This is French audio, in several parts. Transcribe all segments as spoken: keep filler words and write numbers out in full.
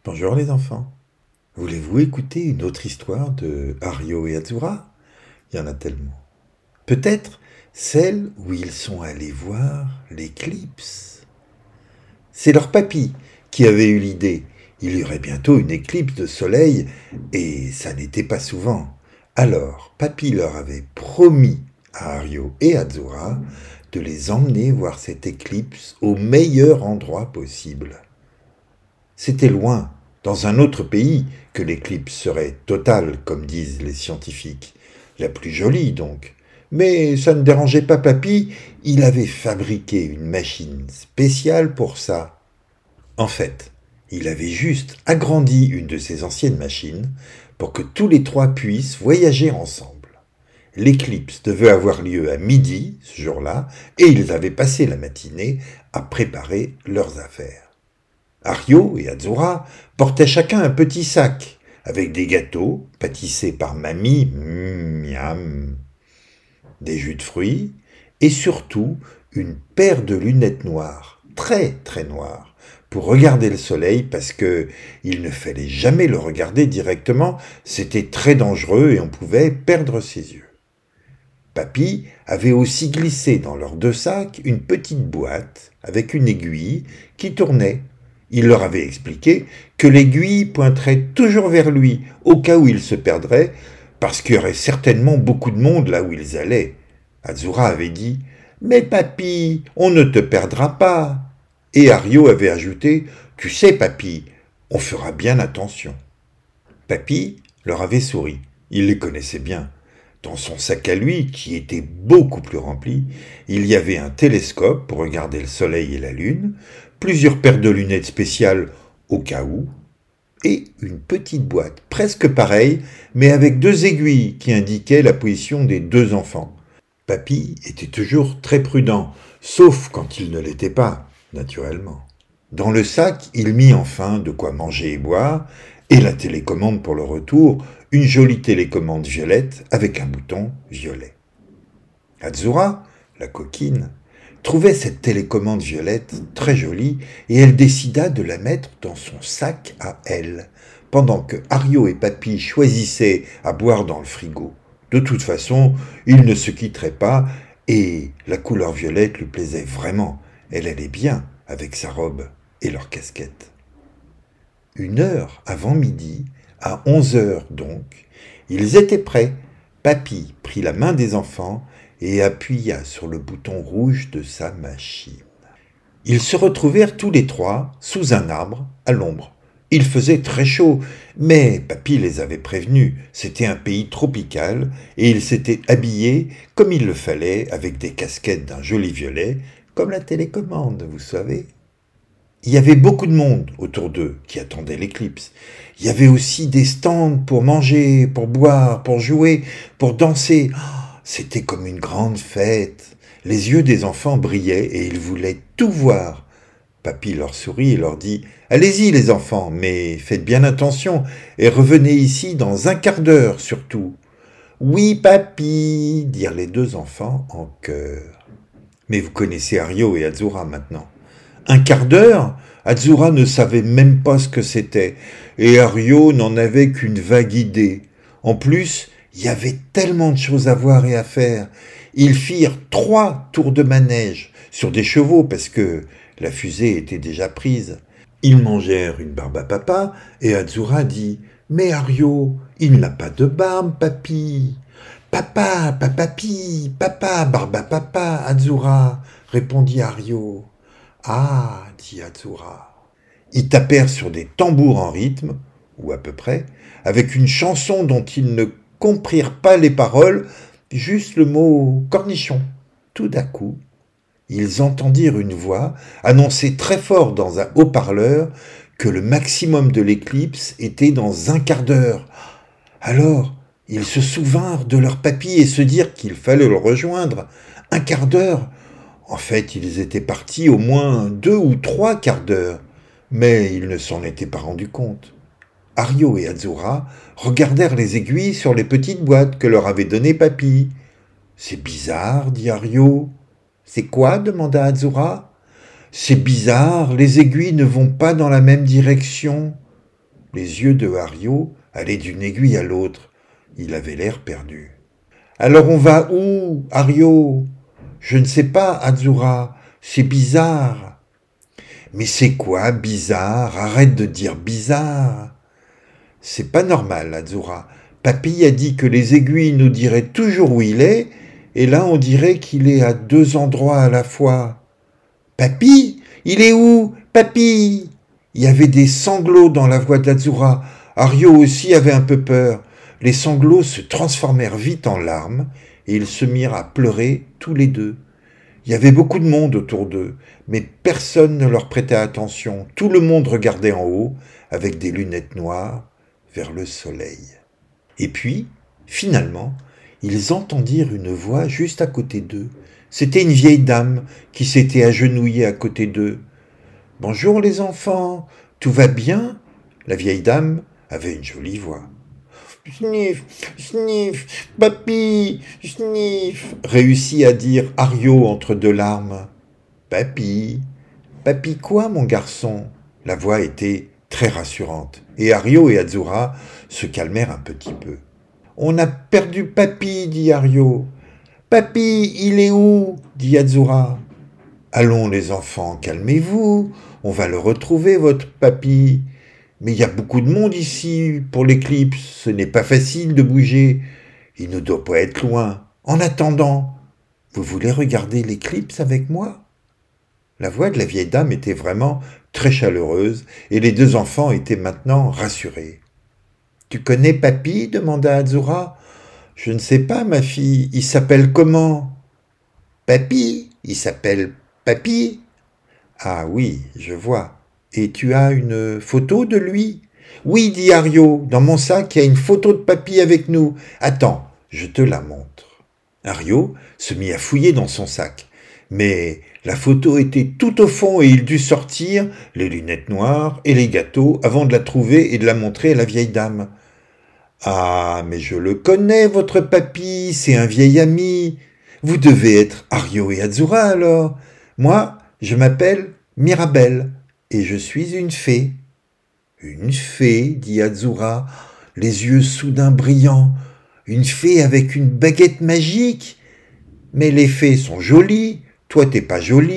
Bonjour les enfants. Voulez-vous écouter une autre histoire de Hario et Azura? Il y en a tellement. Peut-être celle où ils sont allés voir l'éclipse. C'est leur papy qui avait eu l'idée. Il y aurait bientôt une éclipse de soleil et ça n'était pas souvent. Alors, papy leur avait promis à Hario et Azura de les emmener voir cette éclipse au meilleur endroit possible. C'était loin, dans un autre pays, que l'éclipse serait totale, comme disent les scientifiques. La plus jolie, donc. Mais ça ne dérangeait pas papy, il avait fabriqué une machine spéciale pour ça. En fait, il avait juste agrandi une de ses anciennes machines pour que tous les trois puissent voyager ensemble. L'éclipse devait avoir lieu à midi, ce jour-là, et ils avaient passé la matinée à préparer leurs affaires. Hario et Azura portaient chacun un petit sac, avec des gâteaux pâtissés par mamie, miam, des jus de fruits, et surtout une paire de lunettes noires, très très noires, pour regarder le soleil parce que il ne fallait jamais le regarder directement, c'était très dangereux et on pouvait perdre ses yeux. Papy avait aussi glissé dans leurs deux sacs une petite boîte avec une aiguille qui tournait. Il leur avait expliqué que l'aiguille pointerait toujours vers lui, au cas où ils se perdraient, parce qu'il y aurait certainement beaucoup de monde là où ils allaient. Azura avait dit « Mais papy, on ne te perdra pas !» Et Hario avait ajouté « Tu sais, papy, on fera bien attention. » Papy leur avait souri, il les connaissait bien. Dans son sac à lui, qui était beaucoup plus rempli, il y avait un télescope pour regarder le soleil et la lune, plusieurs paires de lunettes spéciales au cas où, et une petite boîte presque pareille, mais avec deux aiguilles qui indiquaient la position des deux enfants. Papy était toujours très prudent, sauf quand il ne l'était pas, naturellement. Dans le sac, il mit enfin de quoi manger et boire, et la télécommande pour le retour, une jolie télécommande violette avec un bouton violet. Azura, la coquine, trouvait cette télécommande violette très jolie et elle décida de la mettre dans son sac à elle, pendant que Hario et Papy choisissaient à boire dans le frigo. De toute façon, ils ne se quitteraient pas et la couleur violette lui plaisait vraiment. Elle allait bien avec sa robe et leur casquette. Une heure avant midi, à onze heures donc, ils étaient prêts. Papy prit la main des enfants et appuya sur le bouton rouge de sa machine. Ils se retrouvèrent tous les trois sous un arbre, à l'ombre. Il faisait très chaud, mais papy les avait prévenus. C'était un pays tropical et ils s'étaient habillés comme il le fallait, avec des casquettes d'un joli violet, comme la télécommande, vous savez. Il y avait beaucoup de monde autour d'eux qui attendait l'éclipse. Il y avait aussi des stands pour manger, pour boire, pour jouer, pour danser. Oh, c'était comme une grande fête. Les yeux des enfants brillaient et ils voulaient tout voir. Papy leur sourit et leur dit « Allez-y les enfants, mais faites bien attention et revenez ici dans un quart d'heure surtout. »« Oui, papy » dirent les deux enfants en chœur. Mais vous connaissez Hario et Azura maintenant. Un quart d'heure, Azura ne savait même pas ce que c'était, et Hario n'en avait qu'une vague idée. En plus, il y avait tellement de choses à voir et à faire. Ils firent trois tours de manège, sur des chevaux, parce que la fusée était déjà prise. Ils mangèrent une barbe à papa, et Azura dit « Mais Hario, il n'a pas de barbe, papy !»« Papa, papapi, papa, barbe à papa, Azura !» répondit Hario. « Ah !» dit Azura. Ils tapèrent sur des tambours en rythme, ou à peu près, avec une chanson dont ils ne comprirent pas les paroles, juste le mot « cornichon ». Tout d'un coup, ils entendirent une voix annoncer très fort dans un haut-parleur que le maximum de l'éclipse était dans un quart d'heure. Alors, ils se souvinrent de leur papy et se dirent qu'il fallait le rejoindre. Un quart d'heure ? En fait, ils étaient partis au moins deux ou trois quarts d'heure, mais ils ne s'en étaient pas rendus compte. Hario et Azura regardèrent les aiguilles sur les petites boîtes que leur avait données papy. « C'est bizarre, dit Hario. »« C'est quoi ?» demanda Azura. « C'est bizarre, les aiguilles ne vont pas dans la même direction. » Les yeux de Hario allaient d'une aiguille à l'autre. Il avait l'air perdu. « Alors on va où, Hario ?»« Je ne sais pas, Azura. C'est bizarre. »« Mais c'est quoi, bizarre ? Arrête de dire bizarre. »« C'est pas normal, Azura. Papy a dit que les aiguilles nous diraient toujours où il est, et là on dirait qu'il est à deux endroits à la fois. »« Papy ? Il est où, Papy ?» Il y avait des sanglots dans la voix d'Azura. Hario aussi avait un peu peur. Les sanglots se transformèrent vite en larmes et ils se mirent à pleurer tous les deux. Il y avait beaucoup de monde autour d'eux, mais personne ne leur prêtait attention. Tout le monde regardait en haut, avec des lunettes noires, vers le soleil. Et puis, finalement, ils entendirent une voix juste à côté d'eux. C'était une vieille dame qui s'était agenouillée à côté d'eux. « Bonjour les enfants, tout va bien ?» La vieille dame avait une jolie voix. « Sniff, sniff, papy, sniff » réussit à dire Hario entre deux larmes. « Papy, papy quoi mon garçon ?» La voix était très rassurante et Hario et Azura se calmèrent un petit peu. « On a perdu papy, dit Hario. « Papy, il est où ?» dit Azura. « Allons les enfants, calmez-vous, on va le retrouver votre papy. Mais il y a beaucoup de monde ici pour l'éclipse, ce n'est pas facile de bouger, il ne doit pas être loin. En attendant, vous voulez regarder l'éclipse avec moi ?» La voix de la vieille dame était vraiment très chaleureuse et les deux enfants étaient maintenant rassurés. « Tu connais papy ?» demanda Azura. « Je ne sais pas, ma fille, il s'appelle comment ?»« Papy, il s'appelle papy. »« Ah oui, je vois. Et tu as une photo de lui ?»« Oui, dit Hario, dans mon sac, il y a une photo de papy avec nous. Attends, je te la montre. » Hario se mit à fouiller dans son sac. Mais la photo était tout au fond et il dut sortir les lunettes noires et les gâteaux avant de la trouver et de la montrer à la vieille dame. « Ah, mais je le connais, votre papy, c'est un vieil ami. Vous devez être Hario et Azura alors. Moi, je m'appelle Mirabelle et je suis une fée. »« Une fée, dit Azura, les yeux soudain brillants. Une fée avec une baguette magique. Mais les fées sont jolies, toi t'es pas jolie. »«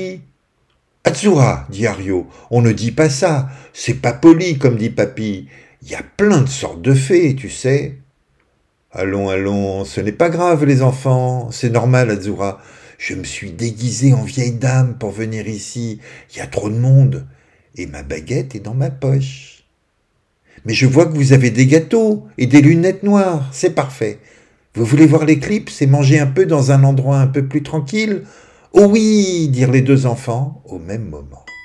Azura, dit Hario, on ne dit pas ça, c'est pas poli comme dit papy. Il y a plein de sortes de fées, tu sais. »« Allons, allons, ce n'est pas grave les enfants, c'est normal Azura. Je me suis déguisée en vieille dame pour venir ici, il y a trop de monde, et ma baguette est dans ma poche. Mais je vois que vous avez des gâteaux et des lunettes noires, c'est parfait. Vous voulez voir l'éclipse et manger un peu dans un endroit un peu plus tranquille ? » « Oh oui !» dirent les deux enfants au même moment.